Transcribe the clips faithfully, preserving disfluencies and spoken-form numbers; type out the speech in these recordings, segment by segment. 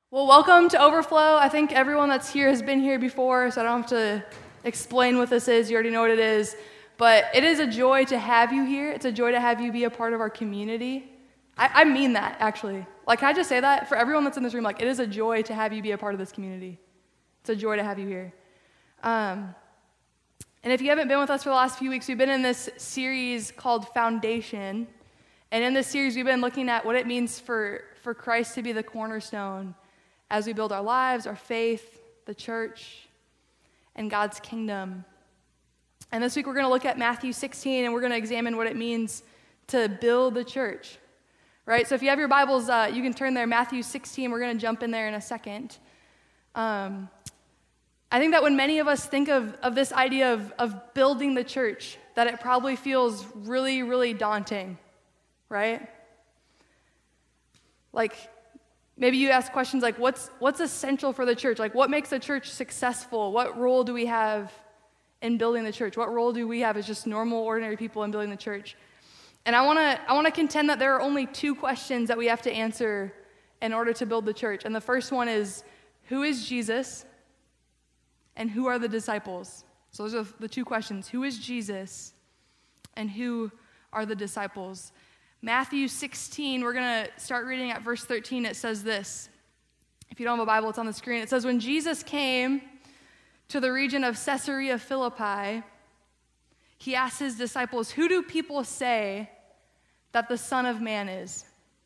Well, welcome to Overflow. I think everyone that's here has been here before, so I don't have to explain what this is. You already know what it is. But it is a joy to have you here. It's a joy to have you be a part of our community. I, I mean that, actually. Like, can I just say that? For everyone that's in this room, like, it is a joy to have you be a part of this community. It's a joy to have you here. Um, and if you haven't been with us for the last few weeks, we've been in this series called Foundation. And in this series, we've been looking at what it means for, for Christ to be the cornerstone as we build our lives, our faith, the church, and God's kingdom. And this week we're going to look at Matthew sixteen, and we're going to examine what it means to build the church, right? So if you have your Bibles, uh, you can turn there, Matthew sixteen. We're going to jump in there in a second. Um, I think that when many of us think of, of this idea of, of building the church, that it probably feels really, really daunting, right? Like, maybe you ask questions like, what's what's essential for the church? Like, what makes the church successful? What role do we have in building the church? What role do we have as just normal, ordinary people in building the church? And I want to I want to contend that there are only two questions that we have to answer in order to build the church. And the first one is, who is Jesus? And who are the disciples? So those are the two questions. Who is Jesus? And who are the disciples? Matthew sixteen, we're going to start reading at verse thirteen. It says this. If you don't have a Bible, it's on the screen. It says, when Jesus came to the region of Caesarea Philippi, he asked his disciples, who do people say that the Son of Man is?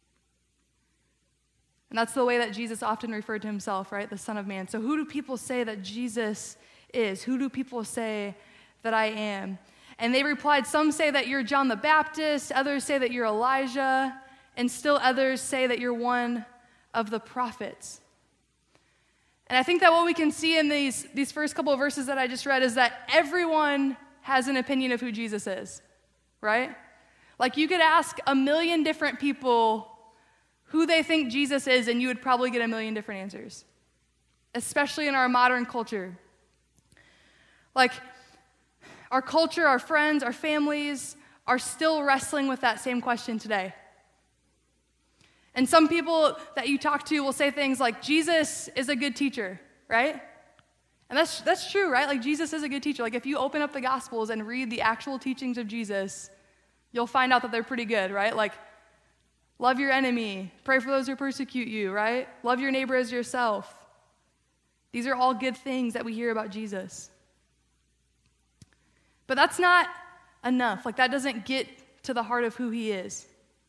And that's the way that Jesus often referred to himself, right? The Son of Man. So who do people say that Jesus is? Who do people say that I am? And they replied, some say that you're John the Baptist, others say that you're Elijah, and still others say that you're one of the prophets. And I think that what we can see in these, these first couple of verses that I just read is that everyone has an opinion of who Jesus is, right? Like, you could ask a million different people who they think Jesus is, and you would probably get a million different answers, especially in our modern culture. Like, our culture, our friends, our families are still wrestling with that same question today. And some people that you talk to will say things like, Jesus is a good teacher, right? And that's that's true, right? Like, Jesus is a good teacher. Like, if you open up the Gospels and read the actual teachings of Jesus, you'll find out that they're pretty good, right? Like, love your enemy, pray for those who persecute you, right? Love your neighbor as yourself. These are all good things that we hear about Jesus. But that's not enough. Like, that doesn't get to the heart of who he is.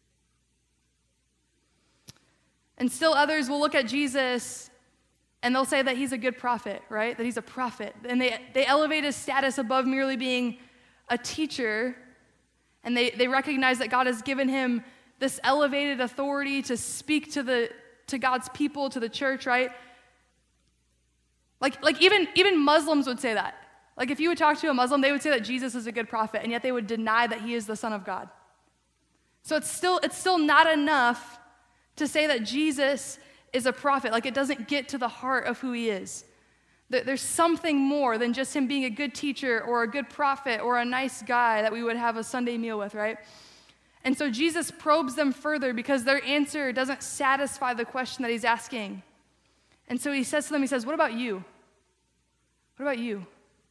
And still others will look at Jesus and they'll say that he's a good prophet, right? That he's a prophet. And they, they elevate his status above merely being a teacher. And they, they recognize that God has given him this elevated authority to speak to the to God's people, to the church, right? Like, like even, even Muslims would say that. Like, if you would talk to a Muslim, they would say that Jesus is a good prophet, and yet they would deny that he is the Son of God. So it's still it's still not enough to say that Jesus is a prophet. Like, it doesn't get to the heart of who he is. There's something more than just him being a good teacher or a good prophet or a nice guy that we would have a Sunday meal with, right? And so Jesus probes them further because their answer doesn't satisfy the question that he's asking. And so he says to them, he says, what about you? What about you?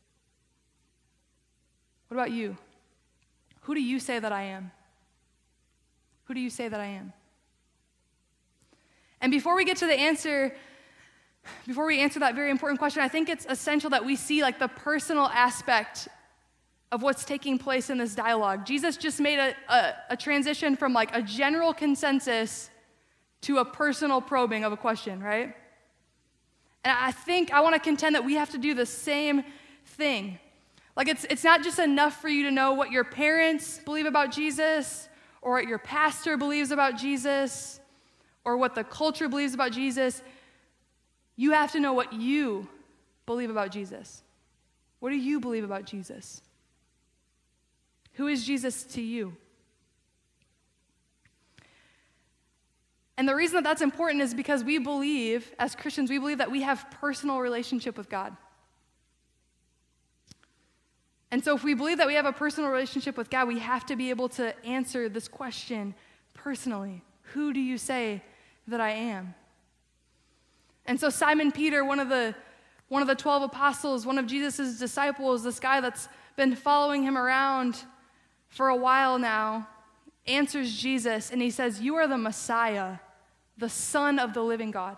What about you? Who do you say that I am? Who do you say that I am? And before we get to the answer, before we answer that very important question, I think it's essential that we see like the personal aspect of what's taking place in this dialogue. Jesus just made a, a, a transition from like a general consensus to a personal probing of a question, right? And I think I want to contend that we have to do the same thing. Like, it's it's not just enough for you to know what your parents believe about Jesus, or what your pastor believes about Jesus, or what the culture believes about Jesus. You have to know what you believe about Jesus. What do you believe about Jesus? Who is Jesus to you? And the reason that that's important is because we believe, as Christians, we believe that we have personal relationship with God. And so if we believe that we have a personal relationship with God, we have to be able to answer this question personally. Who do you say that I am? And so Simon Peter, one of the one of the twelve apostles, one of Jesus' disciples, this guy that's been following him around for a while now, answers Jesus and he says, "You are the Messiah, the Son of the living God."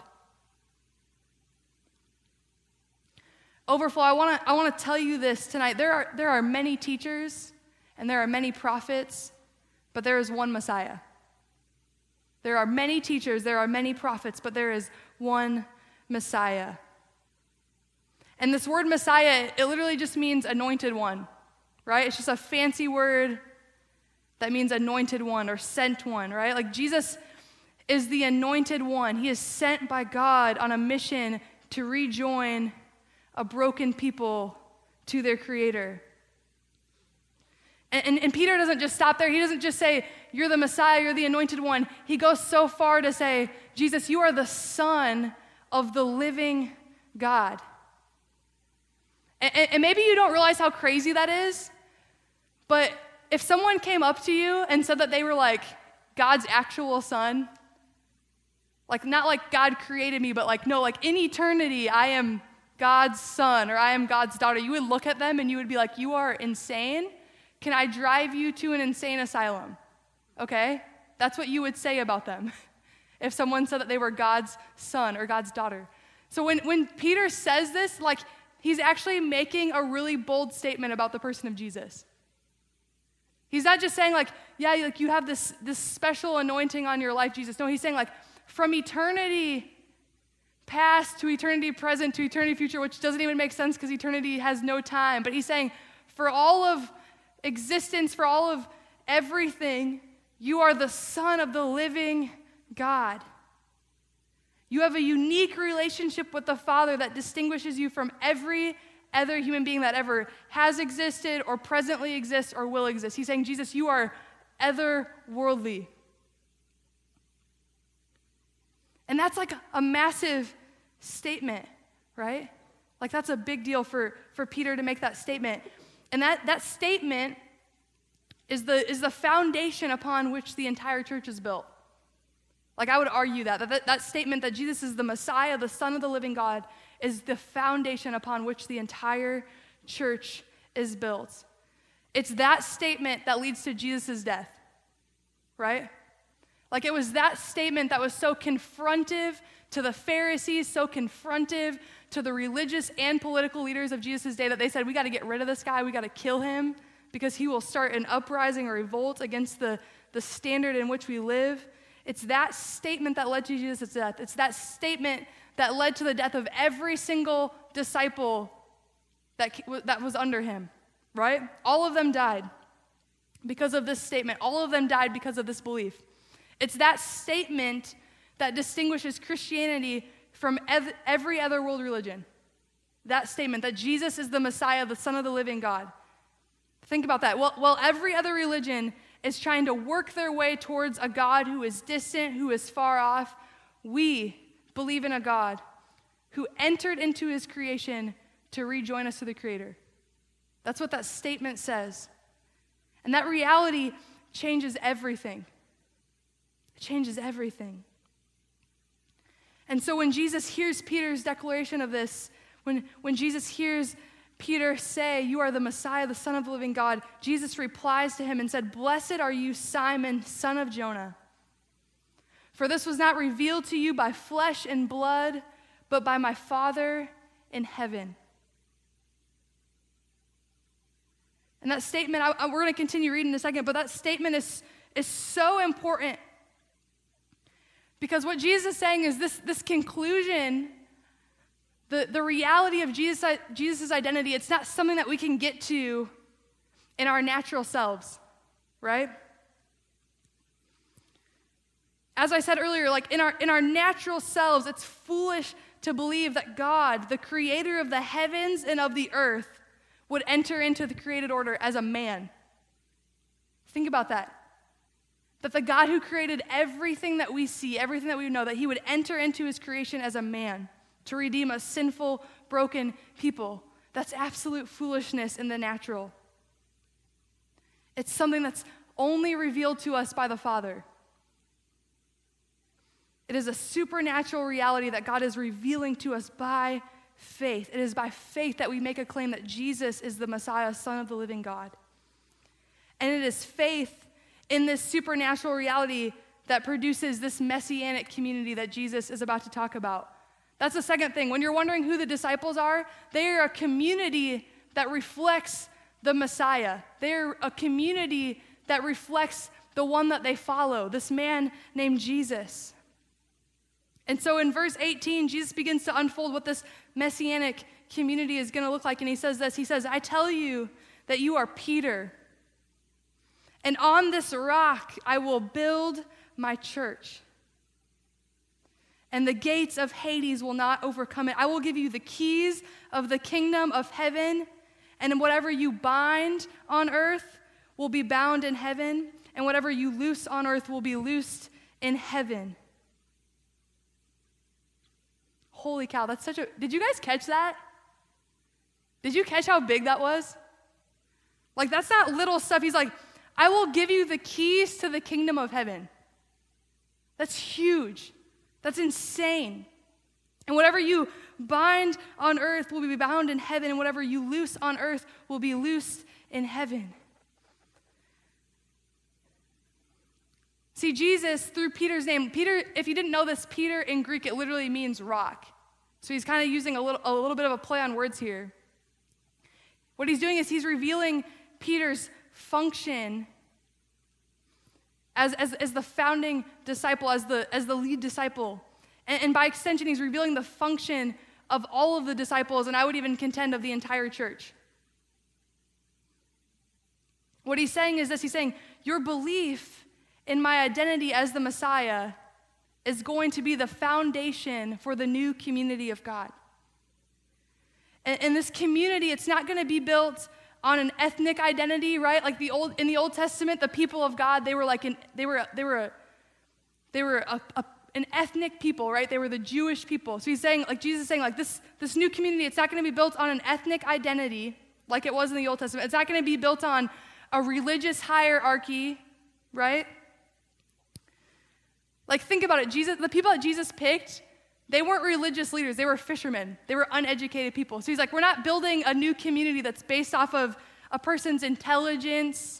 Overflow, I want to I want to tell you this tonight. There are there are many teachers and there are many prophets, but there is one Messiah. There are many teachers, there are many prophets, but there is one Messiah. And this word Messiah, it literally just means anointed one, right? It's just a fancy word that means anointed one or sent one, right? Like Jesus is the anointed one. He is sent by God on a mission to rejoin a broken people to their Creator. And, and, and Peter doesn't just stop there. He doesn't just say, "You're the Messiah, you're the anointed one." He goes so far to say, "Jesus, you are the Son of the living God." And, and maybe you don't realize how crazy that is, but if someone came up to you and said that they were like God's actual son, like not like God created me, but like, no, like in eternity, I am God's son or I am God's daughter, you would look at them and you would be like, "You are insane. Can I drive you to an insane asylum?" Okay? That's what you would say about them if someone said that they were God's son or God's daughter. So when, when Peter says this, like, he's actually making a really bold statement about the person of Jesus. He's not just saying like, yeah, like you have this, this special anointing on your life, Jesus. No, he's saying like from eternity past to eternity present to eternity future, which doesn't even make sense because eternity has no time. But he's saying for all of existence, for all of everything, you are the Son of the living God. You have a unique relationship with the Father that distinguishes you from every other human being that ever has existed or presently exists or will exist. He's saying, Jesus, you are otherworldly. And that's like a massive statement, right? Like that's a big deal for, for Peter to make that statement. And that, that statement is the, is the foundation upon which the entire church is built. Like I would argue that, that, that, that statement that Jesus is the Messiah, the Son of the living God, is the foundation upon which the entire church is built. It's that statement that leads to Jesus' death, right? Like it was that statement that was so confrontive to the Pharisees, so confrontive to the religious and political leaders of Jesus' day that they said, we got to get rid of this guy, we got to kill him because he will start an uprising or revolt against the, the standard in which we live. It's that statement that led to Jesus' death. It's that statement that led to the death of every single disciple that, that was under him, right? All of them died because of this statement. All of them died because of this belief. It's that statement that distinguishes Christianity from ev- every other world religion. That statement that Jesus is the Messiah, the Son of the living God. Think about that. Well, well, every other religion is trying to work their way towards a God who is distant, who is far off. We believe in a God who entered into his creation to rejoin us to the Creator. That's what that statement says. And that reality changes everything. It changes everything. And so when Jesus hears Peter's declaration of this, when, when Jesus hears Peter say, you are the Messiah, the Son of the living God, Jesus replies to him and said, blessed are you, Simon, son of Jonah. For this was not revealed to you by flesh and blood, but by my Father in heaven. And that statement, I, I, we're going to continue reading in a second, but that statement is, is so important. Because what Jesus is saying is this, this conclusion, the, the reality of Jesus' Jesus' identity, it's not something that we can get to in our natural selves, right? As I said earlier, like in our in our natural selves, it's foolish to believe that God, the creator of the heavens and of the earth, would enter into the created order as a man. Think about that. That the God who created everything that we see, everything that we know, that he would enter into his creation as a man to redeem a sinful, broken people. That's absolute foolishness in the natural. It's something that's only revealed to us by the Father. It is a supernatural reality that God is revealing to us by faith. It is by faith that we make a claim that Jesus is the Messiah, Son of the living God. And it is faith in this supernatural reality that produces this messianic community that Jesus is about to talk about. That's the second thing. When you're wondering who the disciples are, they are a community that reflects the Messiah. They're a community that reflects the one that they follow, this man named Jesus. And so in verse eighteen, Jesus begins to unfold what this messianic community is going to look like. And he says this, he says, I tell you that you are Peter, and on this rock I will build my church, and the gates of Hades will not overcome it. I will give you the keys of the kingdom of heaven, and whatever you bind on earth will be bound in heaven, and whatever you loose on earth will be loosed in heaven. Holy cow, that's such a... Did you guys catch that? Did you catch how big that was? Like, that's not little stuff. He's like, I will give you the keys to the kingdom of heaven. That's huge. That's insane. And whatever you bind on earth will be bound in heaven, and whatever you loose on earth will be loosed in heaven. See, Jesus, through Peter's name, Peter, if you didn't know this, Peter in Greek, it literally means rock. So he's kind of using a little, a little bit of a play on words here. What he's doing is he's revealing Peter's function as, as, as the founding disciple, as the, as the lead disciple. And, and by extension, he's revealing the function of all of the disciples, and I would even contend of the entire church. What he's saying is this, he's saying, your belief in my identity as the Messiah is going to be the foundation for the new community of God. And, and this community, it's not going to be built on an ethnic identity, right? Like the old in the Old Testament, the people of God, they were like an, they were they were a, they were a, a, an ethnic people, right? They were the Jewish people. So he's saying, like Jesus is saying, like this this new community, it's not going to be built on an ethnic identity like it was in the Old Testament. It's not going to be built on a religious hierarchy, right? Like, think about it. Jesus, the people that Jesus picked, they weren't religious leaders. They were fishermen. They were uneducated people. So he's like, we're not building a new community that's based off of a person's intelligence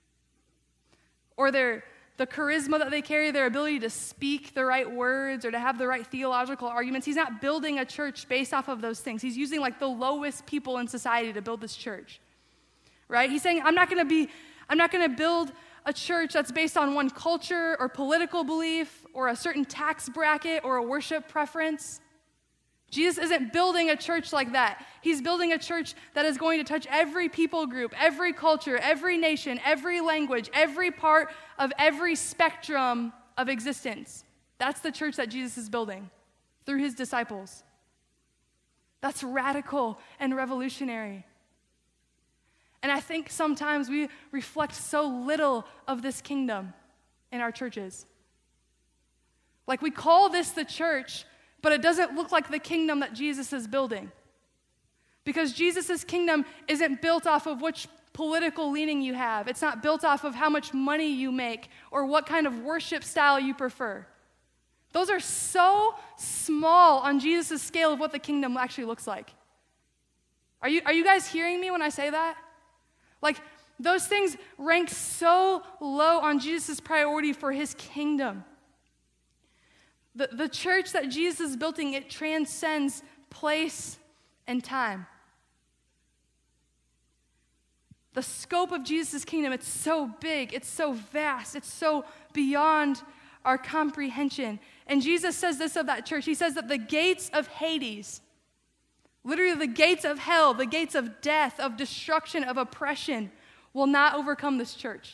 or their the charisma that they carry, their ability to speak the right words or to have the right theological arguments. He's not building a church based off of those things. He's using like the lowest people in society to build this church, right? He's saying, I'm not going to be, I'm not going to build a church that's based on one culture or political belief or a certain tax bracket or a worship preference. Jesus isn't building a church like that. He's building a church that is going to touch every people group, every culture, every nation, every language, every part of every spectrum of existence. That's the church that Jesus is building through his disciples. That's radical and revolutionary. And I think sometimes we reflect so little of this kingdom in our churches. Like, we call this the church, but it doesn't look like the kingdom that Jesus is building. Because Jesus' kingdom isn't built off of which political leaning you have. It's not built off of how much money you make or what kind of worship style you prefer. Those are so small on Jesus' scale of what the kingdom actually looks like. Are you, are you guys hearing me when I say that? Like, those things rank so low on Jesus' priority for his kingdom. The, the church that Jesus is building, it transcends place and time. The scope of Jesus' kingdom, it's so big, it's so vast, it's so beyond our comprehension. And Jesus says this of that church. He says that the gates of Hades, literally the gates of hell, the gates of death, of destruction, of oppression, will not overcome this church.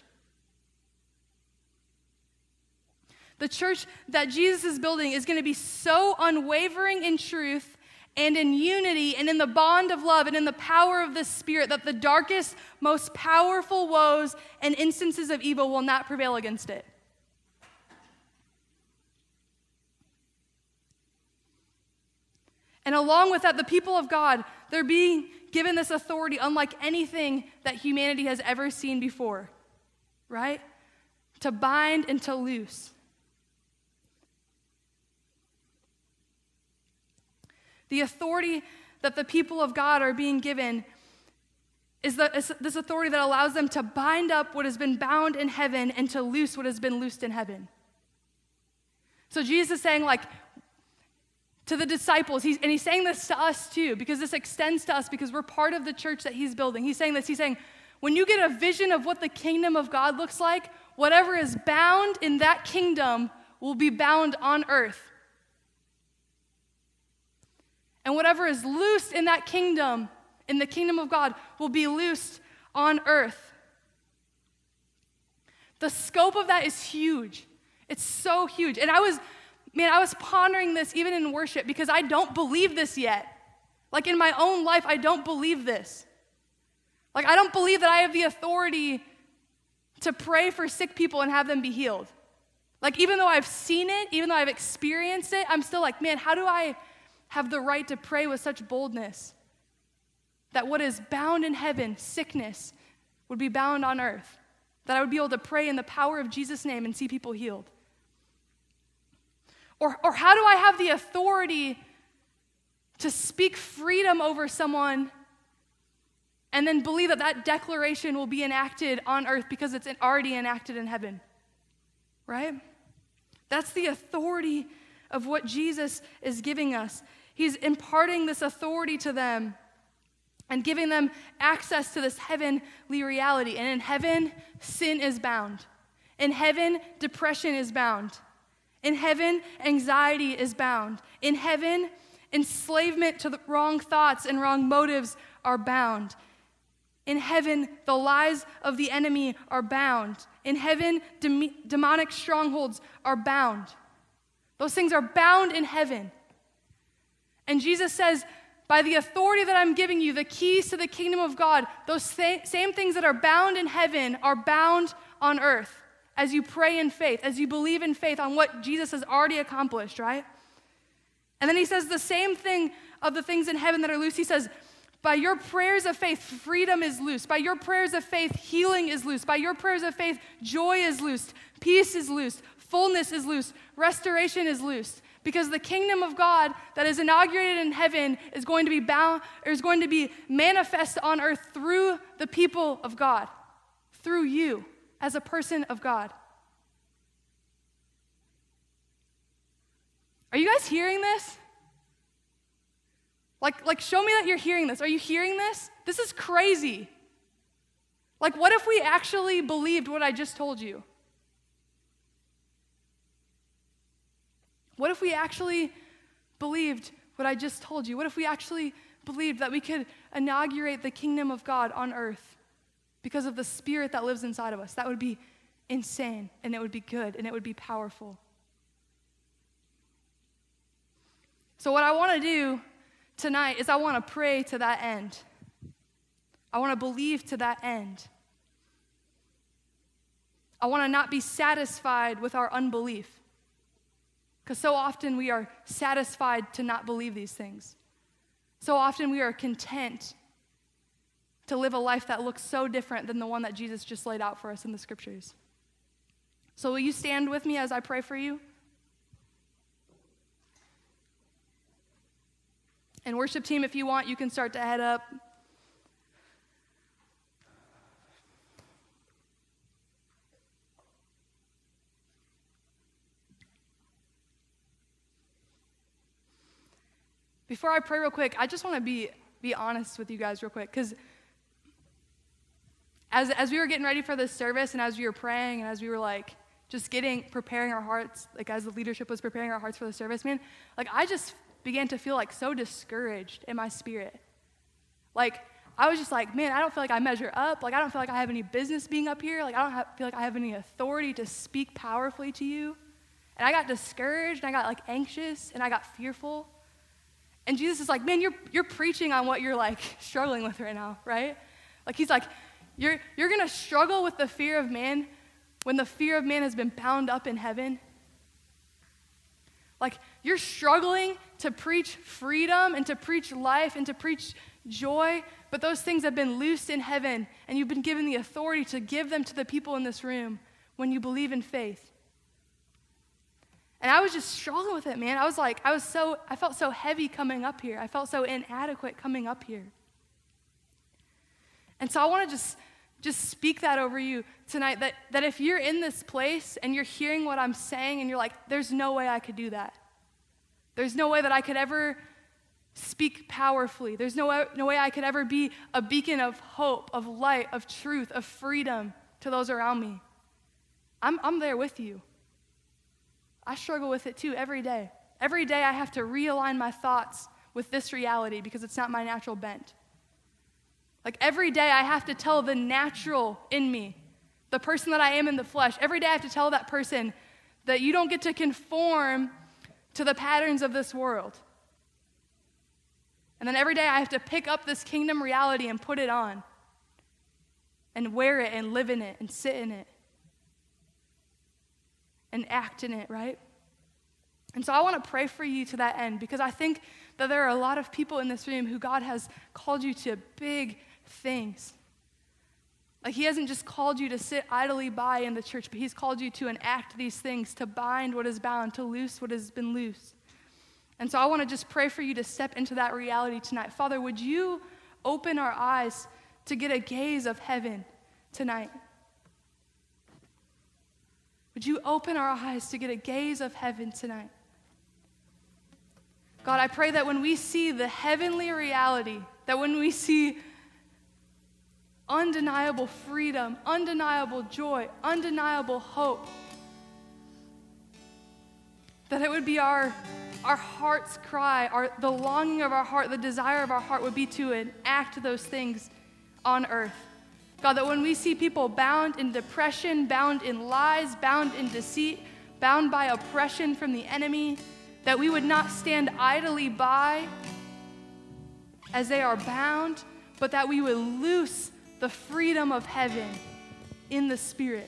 The church that Jesus is building is going to be so unwavering in truth and in unity and in the bond of love and in the power of the Spirit that the darkest, most powerful woes and instances of evil will not prevail against it. And along with that, the people of God, they're being given this authority unlike anything that humanity has ever seen before, right? To bind and to loose. The authority that the people of God are being given is, the, is this authority that allows them to bind up what has been bound in heaven and to loose what has been loosed in heaven. So Jesus is saying, like, to the disciples, he's, and he's saying this to us too, because this extends to us because we're part of the church that he's building. He's saying this, he's saying, when you get a vision of what the kingdom of God looks like, whatever is bound in that kingdom will be bound on earth. And whatever is loosed in that kingdom, in the kingdom of God, will be loosed on earth. The scope of that is huge. It's so huge. And I was, man, I was pondering this even in worship because I don't believe this yet. Like in my own life, I don't believe this. Like I don't believe that I have the authority to pray for sick people and have them be healed. Like even though I've seen it, even though I've experienced it, I'm still like, man, how do I have the right to pray with such boldness that what is bound in heaven, sickness, would be bound on earth? That I would be able to pray in the power of Jesus' name and see people healed? Or, or how do I have the authority to speak freedom over someone and then believe that that declaration will be enacted on earth because it's already enacted in heaven? Right? That's the authority of what Jesus is giving us. He's imparting this authority to them and giving them access to this heavenly reality. And in heaven, sin is bound. In heaven, depression is bound. In heaven, anxiety is bound. In heaven, enslavement to the wrong thoughts and wrong motives are bound. In heaven, the lies of the enemy are bound. In heaven, dem- demonic strongholds are bound. Those things are bound in heaven. And Jesus says, by the authority that I'm giving you, the keys to the kingdom of God, those sa- same things that are bound in heaven are bound on earth as you pray in faith, as you believe in faith on what Jesus has already accomplished, right? And then he says the same thing of the things in heaven that are loose. He says, by your prayers of faith, freedom is loose. By your prayers of faith, healing is loose. By your prayers of faith, joy is loosed. Peace is loosed. Fullness is loosed. Restoration is loosed. Because the kingdom of God that is inaugurated in heaven is going to be bound, or is going to be manifest on earth through the people of God, through you as a person of God. Are you guys hearing this? Like, like, show me that you're hearing this. Are you hearing this? This is crazy. Like, what if we actually believed what I just told you? What if we actually believed what I just told you? What if we actually believed that we could inaugurate the kingdom of God on earth because of the Spirit that lives inside of us? That would be insane, and it would be good, and it would be powerful. So what I want to do tonight is I want to pray to that end. I want to believe to that end. I want to not be satisfied with our unbelief. Because so often we are satisfied to not believe these things. So often we are content to live a life that looks so different than the one that Jesus just laid out for us in the scriptures. So will you stand with me as I pray for you? And worship team, if you want, you can start to head up. Before I pray real quick, I just want to be be honest with you guys real quick, because as as we were getting ready for this service and as we were praying and as we were like just getting, preparing our hearts, like as the leadership was preparing our hearts for the service, man, like I just began to feel like so discouraged in my spirit. Like I was just like, man, I don't feel like I measure up. Like I don't feel like I have any business being up here. Like I don't have, feel like I have any authority to speak powerfully to you. And I got discouraged and I got like anxious and I got fearful. And Jesus is like, man, you're you're preaching on what you're like struggling with right now, right? Like he's like, you're you're gonna struggle with the fear of man when the fear of man has been bound up in heaven. Like you're struggling to preach freedom and to preach life and to preach joy, but those things have been loosed in heaven and you've been given the authority to give them to the people in this room when you believe in faith. And I was just struggling with it, man. I was like, I was so, I felt so heavy coming up here. I felt so inadequate coming up here. And so I want to just, just speak that over you tonight, that, that if you're in this place and you're hearing what I'm saying and you're like, there's no way I could do that. There's no way that I could ever speak powerfully. There's no way, no way I could ever be a beacon of hope, of light, of truth, of freedom to those around me. I'm, I'm there with you. I struggle with it too every day. Every day I have to realign my thoughts with this reality because it's not my natural bent. Like every day I have to tell the natural in me, the person that I am in the flesh, every day I have to tell that person that you don't get to conform to the patterns of this world. And then every day I have to pick up this kingdom reality and put it on and wear it and live in it and sit in it and act in it, right? And so I want to pray for you to that end because I think that there are a lot of people in this room who God has called you to big things. Like he hasn't just called you to sit idly by in the church, but he's called you to enact these things, to bind what is bound, to loose what has been loose. And so I want to just pray for you to step into that reality tonight. Father, would you open our eyes to get a gaze of heaven tonight? Would you open our eyes to get a gaze of heaven tonight? God, I pray that when we see the heavenly reality, that when we see undeniable freedom, undeniable joy, undeniable hope, that it would be our, our heart's cry, our, the longing of our heart, the desire of our heart would be to enact those things on earth. God, that when we see people bound in depression, bound in lies, bound in deceit, bound by oppression from the enemy, that we would not stand idly by as they are bound, but that we would loose the freedom of heaven in the Spirit.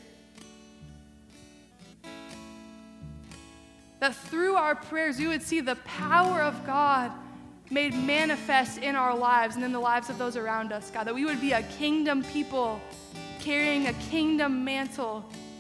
That through our prayers, we would see the power of God made manifest in our lives and in the lives of those around us, God. That we would be a kingdom people carrying a kingdom mantle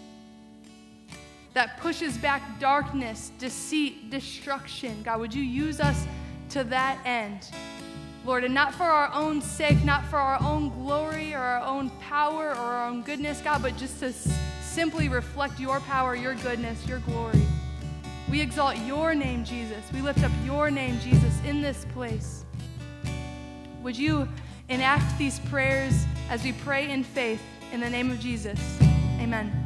that pushes back darkness, deceit, destruction. God, would you use us to that end, Lord, and not for our own sake, not for our own glory or our own power or our own goodness, God, but just to s- simply reflect your power, your goodness, your glory. We exalt your name, Jesus. We lift up your name, Jesus, in this place. Would you enact these prayers as we pray in faith in the name of Jesus? Amen.